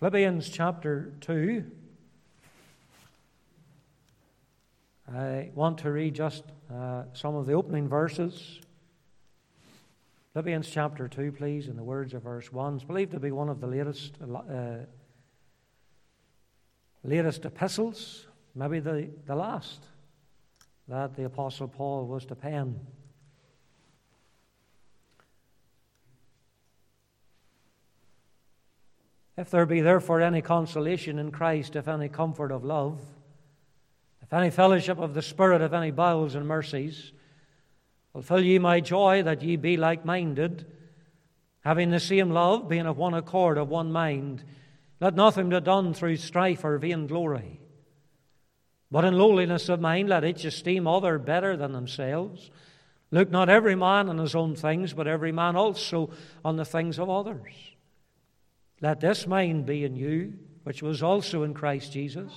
Philippians chapter 2. I want to read just some of the opening verses. Philippians chapter 2, please, in the words of verse 1. It's believed to be one of the latest epistles, maybe the last, that the Apostle Paul was to pen. If there be therefore any consolation in Christ, if any comfort of love, if any fellowship of the Spirit, if any bowels and mercies, fulfill ye my joy, that ye be like-minded, having the same love, being of one accord, of one mind. Let nothing be done through strife or vainglory, but in lowliness of mind let each esteem other better than themselves. Look not every man on his own things, but every man also on the things of others. Let this mind be in you, which was also in Christ Jesus,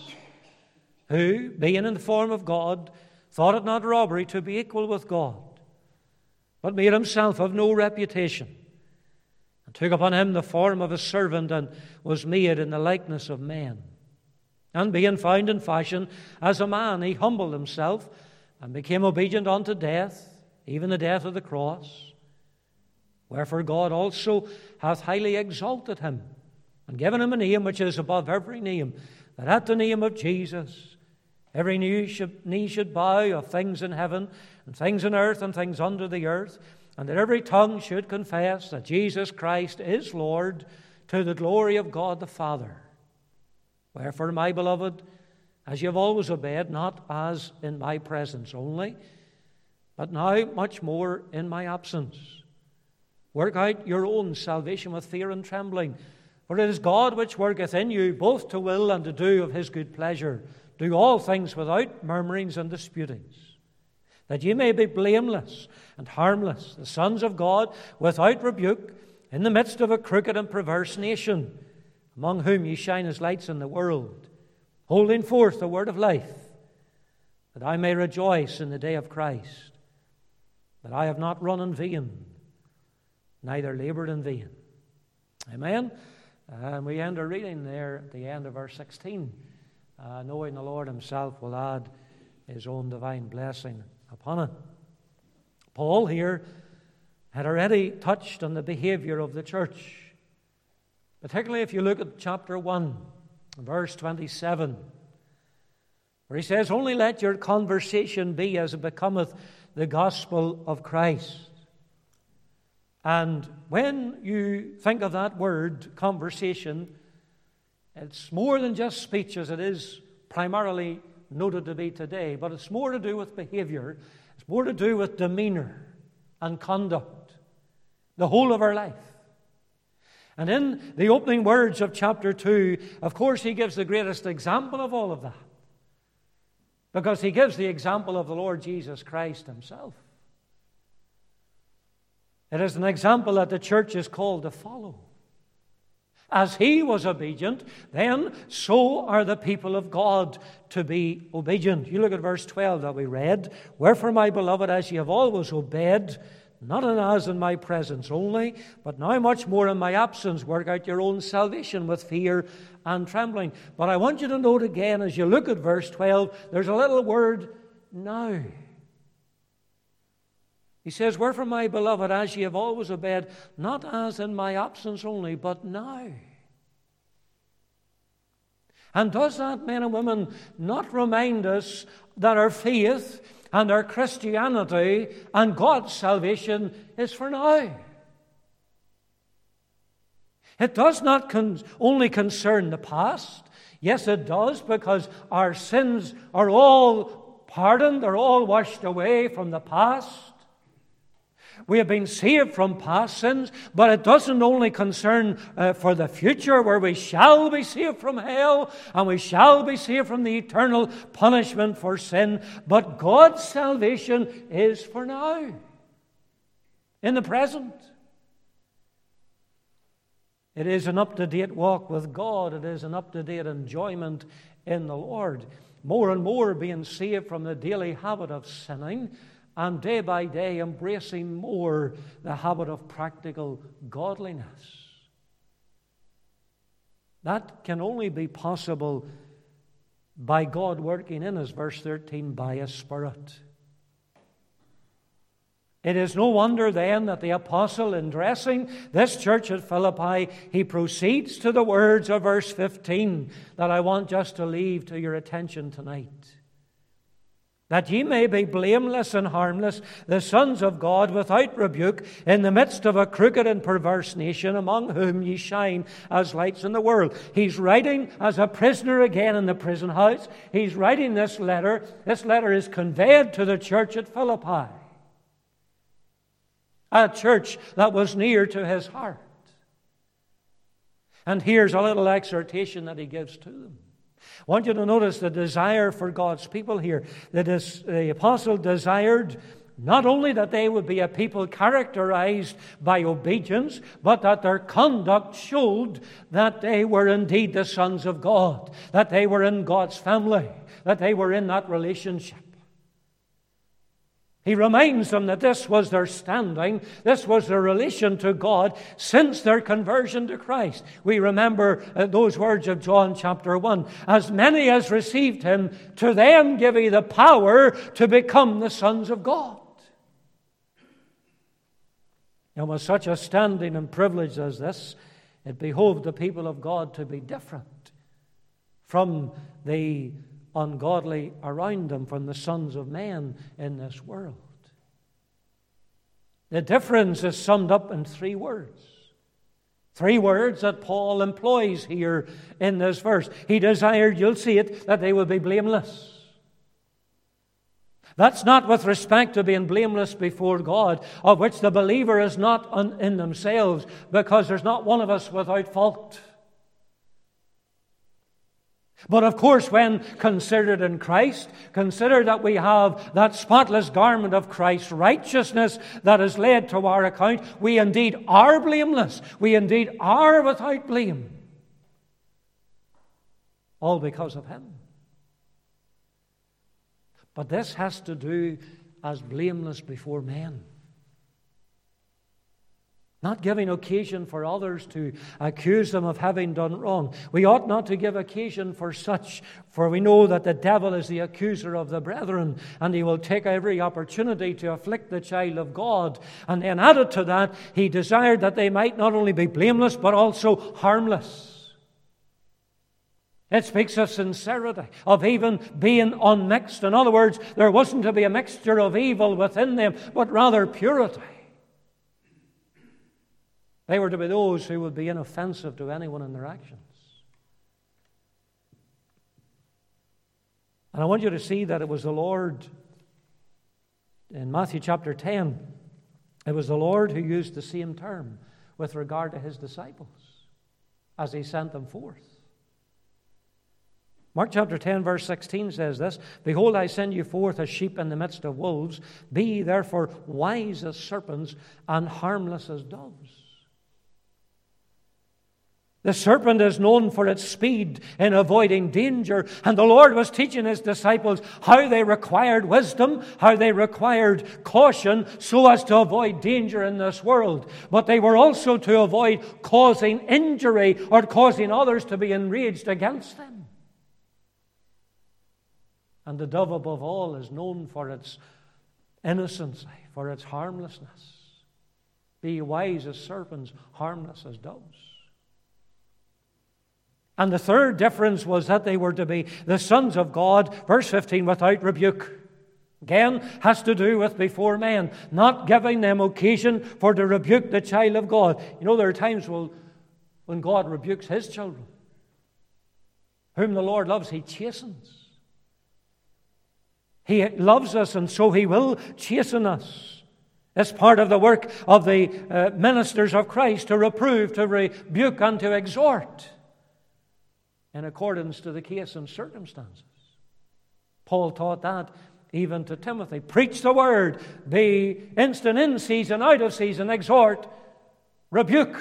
who, being in the form of God, thought it not robbery to be equal with God, but made himself of no reputation, and took upon him the form of a servant, and was made in the likeness of men. And being found in fashion as a man, he humbled himself, and became obedient unto death, even the death of the cross. Wherefore God also hath highly exalted him, and given him a name which is above every name, that at the name of Jesus every knee should bow, of things in heaven, and things in earth, and things under the earth, and that every tongue should confess that Jesus Christ is Lord, to the glory of God the Father. Wherefore, my beloved, as ye have always obeyed, not as in my presence only, but now much more in my absence, work out your own salvation with fear and trembling. For it is God which worketh in you both to will and to do of his good pleasure. Do all things without murmurings and disputings, that ye may be blameless and harmless, the sons of God, without rebuke, in the midst of a crooked and perverse nation, among whom ye shine as lights in the world, holding forth the word of life, that I may rejoice in the day of Christ, that I have not run in vain, neither labored in vain. Amen. And we end our reading there at the end of verse 16, knowing the Lord himself will add his own divine blessing upon it. Paul here had already touched on the behavior of the church, particularly if you look at chapter 1, verse 27, where he says, only let your conversation be as it becometh the gospel of Christ. And when you think of that word, conversation, it's more than just speech, as it is primarily noted to be today, but it's more to do with behavior. It's more to do with demeanor and conduct, the whole of our life. And in the opening words of chapter 2, of course, he gives the greatest example of all of that, because he gives the example of the Lord Jesus Christ himself. It is an example that the church is called to follow. As he was obedient, then so are the people of God to be obedient. You look at verse 12 that we read. Wherefore, my beloved, as ye have always obeyed, not as in my presence only, but now much more in my absence, work out your own salvation with fear and trembling. But I want you to note again, as you look at verse 12, there's a little word, now. He says, wherefore, my beloved, as ye have always obeyed, not as in my absence only, but now. And does that, men and women, not remind us that our faith and our Christianity and God's salvation is for now? It does not only concern the past. Yes, it does, because our sins are all pardoned, they're all washed away from the past. We have been saved from past sins, but it doesn't only concern for the future, where we shall be saved from hell and we shall be saved from the eternal punishment for sin. But God's salvation is for now, in the present. It is an up-to-date walk with God. It is an up-to-date enjoyment in the Lord. More and more being saved from the daily habit of sinning, and day by day embracing more the habit of practical godliness. That can only be possible by God working in us, verse 13, by His Spirit. It is no wonder then that the apostle, in addressing this church at Philippi, he proceeds to the words of verse 15 that I want just to leave to your attention tonight. That ye may be blameless and harmless, the sons of God, without rebuke, in the midst of a crooked and perverse nation, among whom ye shine as lights in the world. He's writing as a prisoner again in the prison house. He's writing this letter. This letter is conveyed to the church at Philippi, a church that was near to his heart. And here's a little exhortation that he gives to them. I want you to notice the desire for God's people here. The apostle desired not only that they would be a people characterized by obedience, but that their conduct showed that they were indeed the sons of God, that they were in God's family, that they were in that relationship. He reminds them that this was their standing, this was their relation to God since their conversion to Christ. We remember those words of John chapter 1. As many as received Him, to them give He the power to become the sons of God. And with such a standing and privilege as this, it behoved the people of God to be different from the ungodly around them, from the sons of men in this world. The difference is summed up in three words. Three words that Paul employs here in this verse. He desired, you'll see it, that they would be blameless. That's not with respect to being blameless before God, of which the believer is not in themselves, because there's not one of us without fault. But of course, when considered in Christ, consider that we have that spotless garment of Christ's righteousness that is laid to our account. We indeed are blameless. We indeed are without blame. All because of Him. But this has to do as blameless before men. Not giving occasion for others to accuse them of having done wrong. We ought not to give occasion for such, for we know that the devil is the accuser of the brethren, and he will take every opportunity to afflict the child of God. And then added to that, he desired that they might not only be blameless, but also harmless. It speaks of sincerity, of even being unmixed. In other words, there wasn't to be a mixture of evil within them, but rather purity. They were to be those who would be inoffensive to anyone in their actions. And I want you to see that it was the Lord, in Matthew chapter 10, it was the Lord who used the same term with regard to His disciples as He sent them forth. Mark chapter 10 verse 16 says this, Behold, I send you forth as sheep in the midst of wolves. Be ye therefore wise as serpents and harmless as doves. The serpent is known for its speed in avoiding danger, and the Lord was teaching His disciples how they required wisdom, how they required caution so as to avoid danger in this world. But they were also to avoid causing injury or causing others to be enraged against them. And the dove above all is known for its innocency, for its harmlessness. Be wise as serpents, harmless as doves. And the third difference was that they were to be the sons of God, verse 15, without rebuke. Again, has to do with before men, not giving them occasion for to rebuke the child of God. You know, there are times when God rebukes His children. Whom the Lord loves, He chastens. He loves us, and so He will chasten us. It's part of the work of the ministers of Christ to reprove, to rebuke, and to exhort in accordance to the case and circumstances. Paul taught that even to Timothy. Preach the word. Be instant in season, out of season. Exhort, rebuke.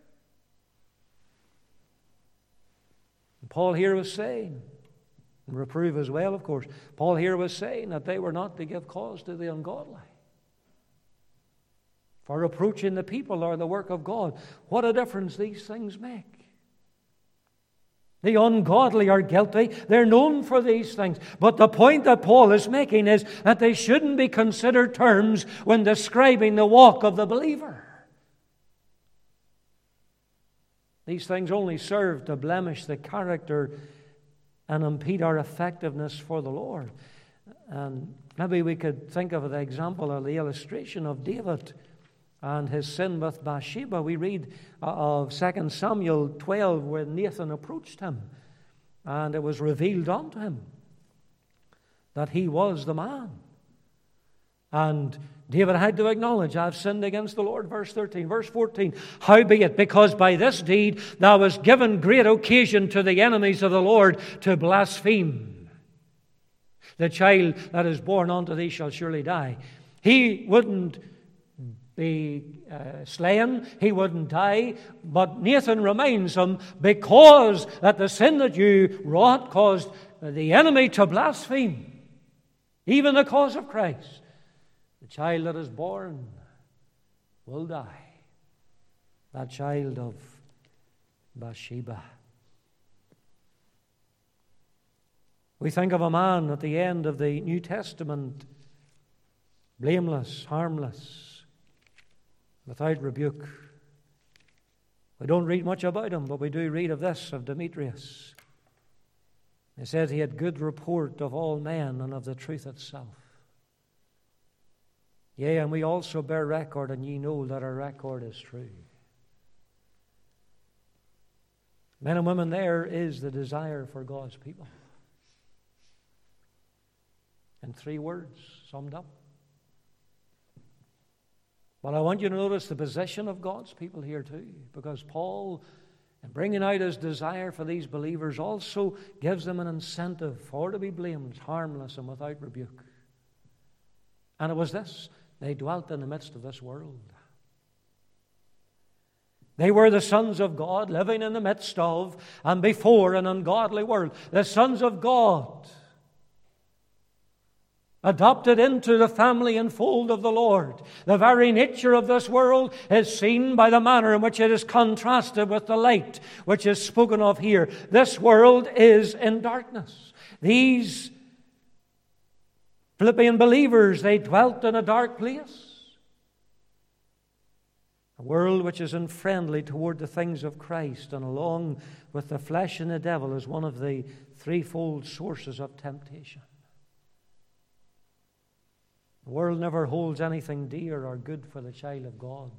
And Paul here was saying, and reprove as well, of course, Paul here was saying that they were not to give cause to the ungodly for reproaching the people or the work of God. What a difference these things make. The ungodly are guilty. They're known for these things. But the point that Paul is making is that they shouldn't be considered terms when describing the walk of the believer. These things only serve to blemish the character and impede our effectiveness for the Lord. And maybe we could think of the example or the illustration of David and his sin with Bathsheba. We read of 2 Samuel 12 where Nathan approached him, and it was revealed unto him that he was the man. And David had to acknowledge, I've sinned against the Lord, verse 13. Verse 14, howbeit, because by this deed thou was given great occasion to the enemies of the Lord to blaspheme. The child that is born unto thee shall surely die. He wouldn't be slain, he wouldn't die, but Nathan reminds him, because that the sin that you wrought caused the enemy to blaspheme, even the cause of Christ. The child that is born will die. That child of Bathsheba. We think of a man at the end of the New Testament, blameless, harmless, without rebuke. We don't read much about him, but we do read of this, of Demetrius. It says he had good report of all men and of the truth itself. Yea, and we also bear record, and ye know that our record is true. Men and women, there is the desire for God's people. In 3 words, summed up. But I want you to notice the position of God's people here too, because Paul, in bringing out his desire for these believers, also gives them an incentive for to be blameless, harmless, and without rebuke. And it was this: they dwelt in the midst of this world. They were the sons of God, living in the midst of and before an ungodly world. The sons of God, adopted into the family and fold of the Lord. The very nature of this world is seen by the manner in which it is contrasted with the light which is spoken of here. This world is in darkness. These Philippian believers, they dwelt in a dark place. A world which is unfriendly toward the things of Christ, and along with the flesh and the devil is one of the threefold sources of temptation. The world never holds anything dear or good for the child of God.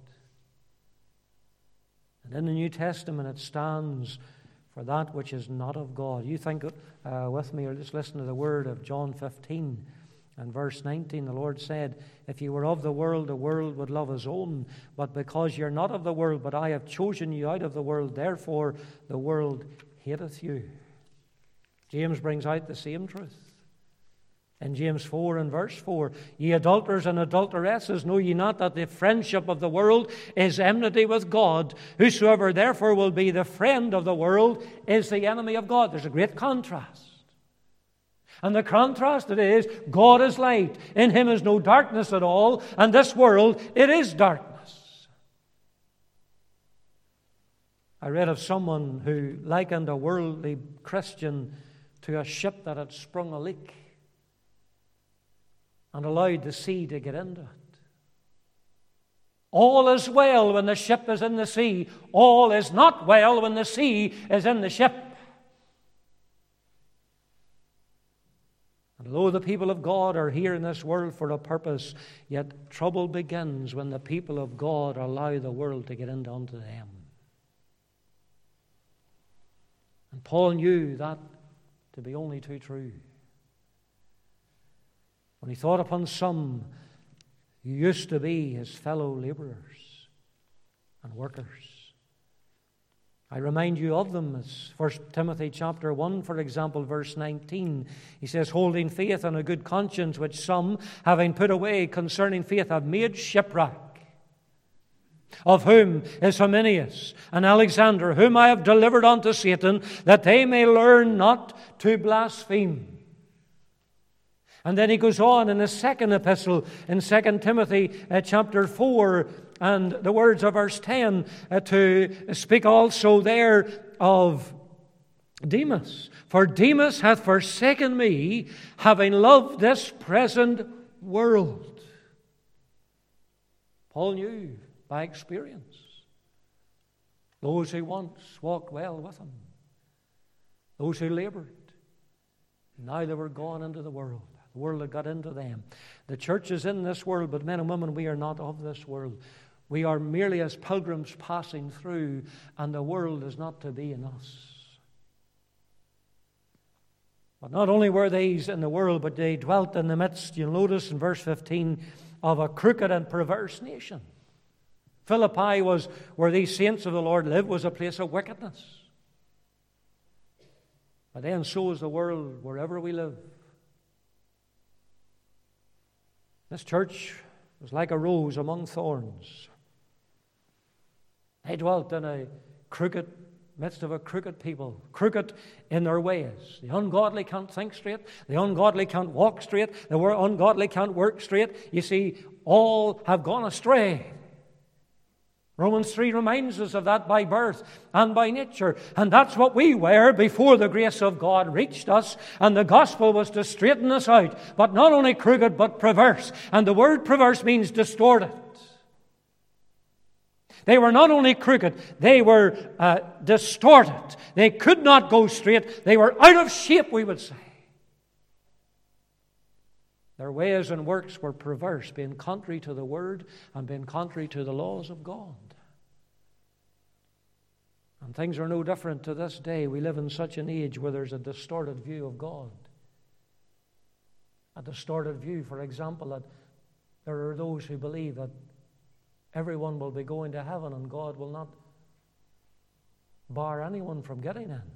And in the New Testament it stands for that which is not of God. You think with me, or just listen to the word of John 15 and verse 19. The Lord said, if you were of the world would love his own. But because you're not of the world, but I have chosen you out of the world, therefore the world hateth you. James brings out the same truth. In James 4 and verse 4, ye adulterers and adulteresses, know ye not that the friendship of the world is enmity with God? Whosoever therefore will be the friend of the world is the enemy of God. There's a great contrast. And the contrast it is, God is light. In him is no darkness at all. And this world, it is darkness. I read of someone who likened a worldly Christian to a ship that had sprung a leak and allowed the sea to get into it. All is well when the ship is in the sea. All is not well when the sea is in the ship. And although the people of God are here in this world for a purpose, yet trouble begins when the people of God allow the world to get into unto them. And Paul knew that to be only too true. When he thought upon some who used to be his fellow laborers and workers. I remind you of them as 1 Timothy chapter 1, for example, verse 19. He says, holding faith and a good conscience, which some, having put away concerning faith, have made shipwreck. Of whom is Hymenaeus and Alexander, whom I have delivered unto Satan, that they may learn not to blaspheme. And then he goes on in the second epistle in 2 Timothy chapter 4 and the words of verse 10 to speak also there of Demas. For Demas hath forsaken me, having loved this present world. Paul knew by experience those who once walked well with him, those who labored. Now they were gone into the world. The world had got into them. The church is in this world, but men and women, we are not of this world. We are merely as pilgrims passing through, and the world is not to be in us. But not only were these in the world, but they dwelt in the midst, you'll notice in verse 15, of a crooked and perverse nation. Philippi was where these saints of the Lord lived, was a place of wickedness. But then so is the world wherever we live. This church was like a rose among thorns. They dwelt in a midst of a crooked people, crooked in their ways. The ungodly can't think straight. The ungodly can't walk straight. The ungodly can't work straight. You see, all have gone astray. Romans 3 reminds us of that by birth and by nature. And that's what we were before the grace of God reached us. And the gospel was to straighten us out. But not only crooked, but perverse. And the word perverse means distorted. They were not only crooked, they were distorted. They could not go straight. They were out of shape, we would say. Their ways and works were perverse, being contrary to the word and being contrary to the laws of God. And things are no different to this day. We live in such an age where there's a distorted view of God. A distorted view, for example, that there are those who believe that everyone will be going to heaven and God will not bar anyone from getting in.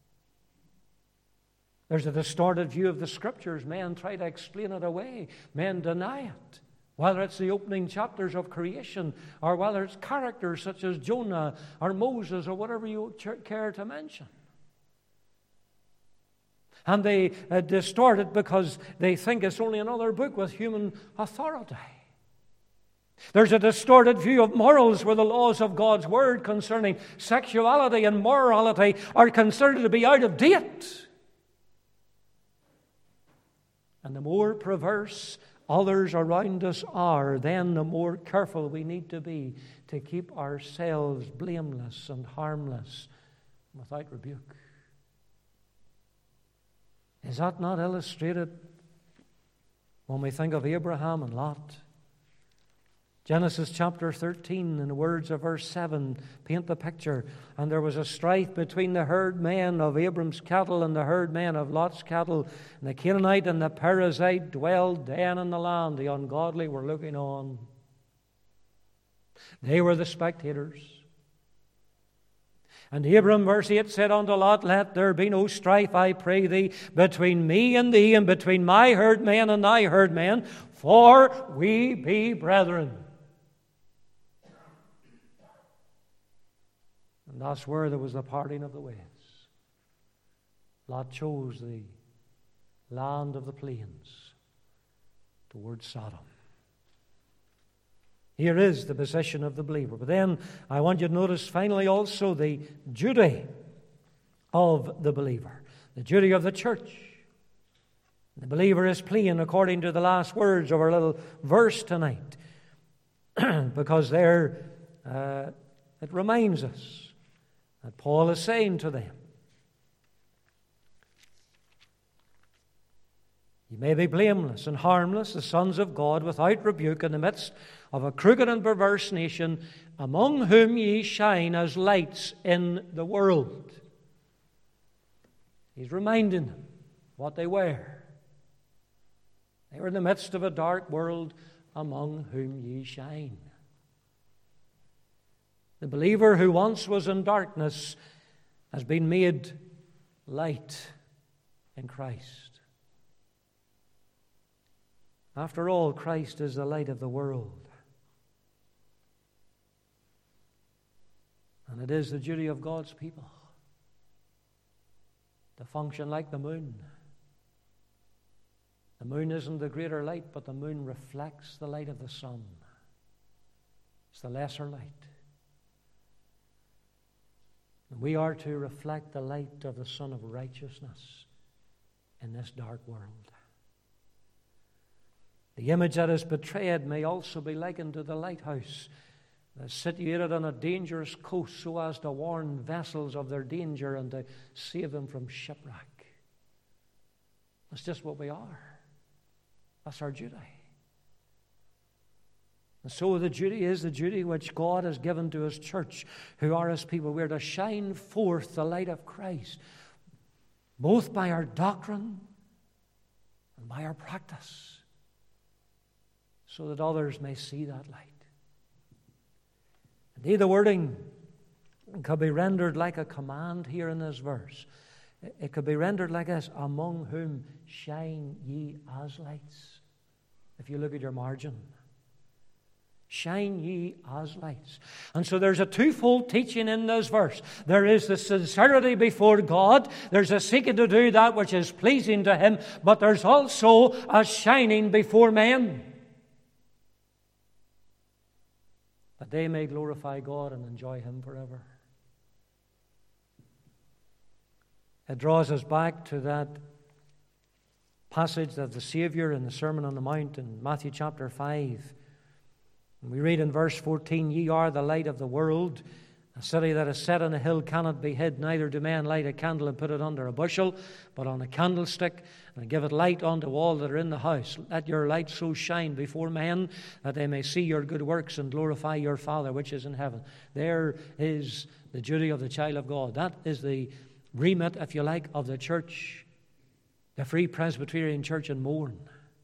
There's a distorted view of the Scriptures. Men try to explain it away. Men deny it. Whether it's the opening chapters of creation or whether it's characters such as Jonah or Moses or whatever you care to mention. And they distort it because they think it's only another book with human authority. There's a distorted view of morals where the laws of God's Word concerning sexuality and morality are considered to be out of date. And the more perverse others around us are, then the more careful we need to be to keep ourselves blameless and harmless without rebuke. Is that not illustrated when we think of Abraham and Lot? Genesis chapter 13, in the words of verse 7, paint the picture. And there was a strife between the herdmen of Abram's cattle and the herdmen of Lot's cattle. And the Canaanite and the Perizzite dwelled then in the land. The ungodly were looking on. They were the spectators. And Abram, verse 8, said unto Lot, Let there be no strife, I pray thee, between me and thee, and between my herdmen and thy herdmen, for we be brethren. And that's where there was the parting of the ways. Lot chose the land of the plains towards Sodom. Here is the position of the believer. But then I want you to notice finally also the duty of the believer, the duty of the church. The believer is playing according to the last words of our little verse tonight, because there it reminds us that Paul is saying to them, "You may be blameless and harmless, the sons of God, without rebuke, in the midst of a crooked and perverse nation, among whom ye shine as lights in the world." He's reminding them what they were. They were in the midst of a dark world, among whom ye shine. The believer who once was in darkness has been made light in Christ. After all, Christ is the light of the world. And it is the duty of God's people to function like the moon. The moon isn't the greater light, but the moon reflects the light of the sun. It's the lesser light. We are to reflect the light of the Son of Righteousness in this dark world. The image that is portrayed may also be likened to the lighthouse that's situated on a dangerous coast so as to warn vessels of their danger and to save them from shipwreck. That's just what we are. That's our duty. And so the duty is the duty which God has given to His church, who are His people. We're to shine forth the light of Christ, both by our doctrine and by our practice, so that others may see that light. Indeed, the wording could be rendered like a command here in this verse. It could be rendered like this: among whom shine ye as lights. If you look at your margin, shine ye as lights. And so there's a twofold teaching in this verse. There is the sincerity before God. There's a seeking to do that which is pleasing to Him. But there's also a shining before men, that they may glorify God and enjoy Him forever. It draws us back to that passage of the Savior in the Sermon on the Mount in Matthew chapter 5. And we read in verse 14, ye are the light of the world. A city that is set on a hill cannot be hid, neither do men light a candle and put it under a bushel, but on a candlestick, and give it light unto all that are in the house. Let your light so shine before men that they may see your good works and glorify your Father which is in heaven. There is the duty of the child of God. That is the remit, if you like, of the church, the Free Presbyterian Church in Mourne.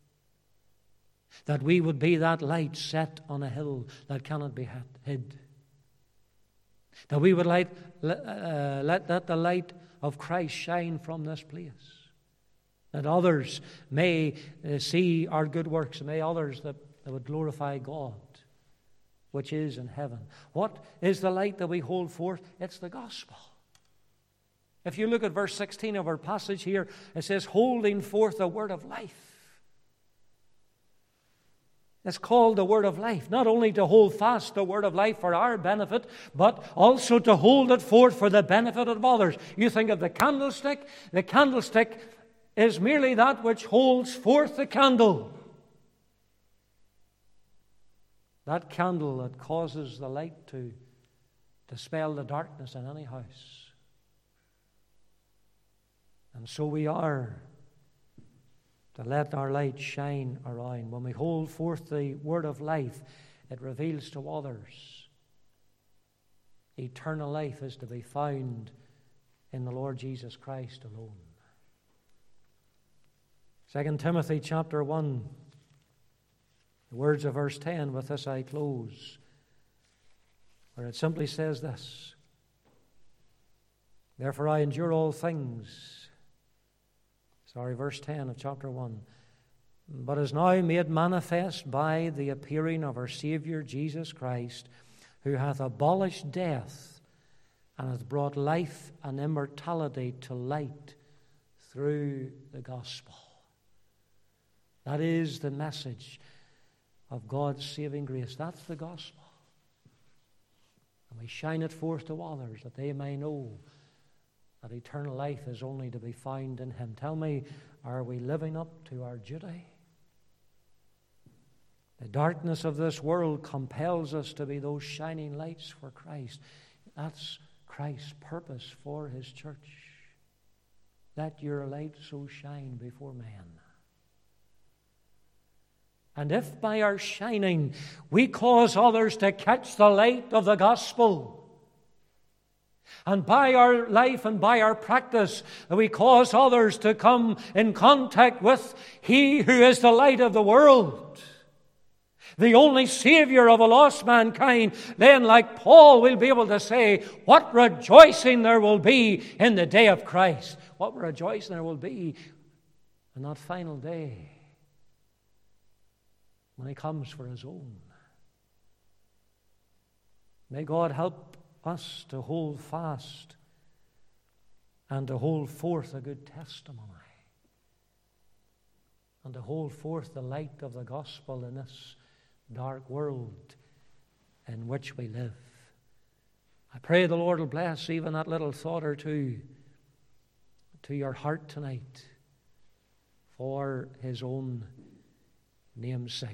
That we would be that light set on a hill that cannot be hid. That we would let the light of Christ shine from this place. That others may see our good works. May others that would glorify God, which is in heaven. What is the light that we hold forth? It's the gospel. If you look at verse 16 of our passage here, it says, holding forth the word of life. It's called the word of life, not only to hold fast the word of life for our benefit, but also to hold it forth for the benefit of others. You think of the candlestick. The candlestick is merely that which holds forth the candle. That candle that causes the light to dispel the darkness in any house. And so we are to let our light shine around. When we hold forth the word of life, it reveals to others eternal life is to be found in the Lord Jesus Christ alone. 2 Timothy chapter 1, the words of verse 10, with this I close, where it simply says this: therefore I endure all things. Verse 10 of chapter 1. But is now made manifest by the appearing of our Savior Jesus Christ, who hath abolished death and hath brought life and immortality to light through the gospel. That is the message of God's saving grace. That's the gospel. And we shine it forth to others that they may know that eternal life is only to be found in Him. Tell me, are we living up to our duty? The darkness of this world compels us to be those shining lights for Christ. That's Christ's purpose for His church. Let your light so shine before men. And if by our shining we cause others to catch the light of the gospel, and by our life and by our practice, we cause others to come in contact with He who is the light of the world, the only Savior of a lost mankind, then, like Paul, we'll be able to say, what rejoicing there will be in the day of Christ. What rejoicing there will be on that final day when He comes for His own. May God help us to hold fast and to hold forth a good testimony and to hold forth the light of the gospel in this dark world in which we live. I pray the Lord will bless even that little thought or two to your heart tonight for His own name's sake.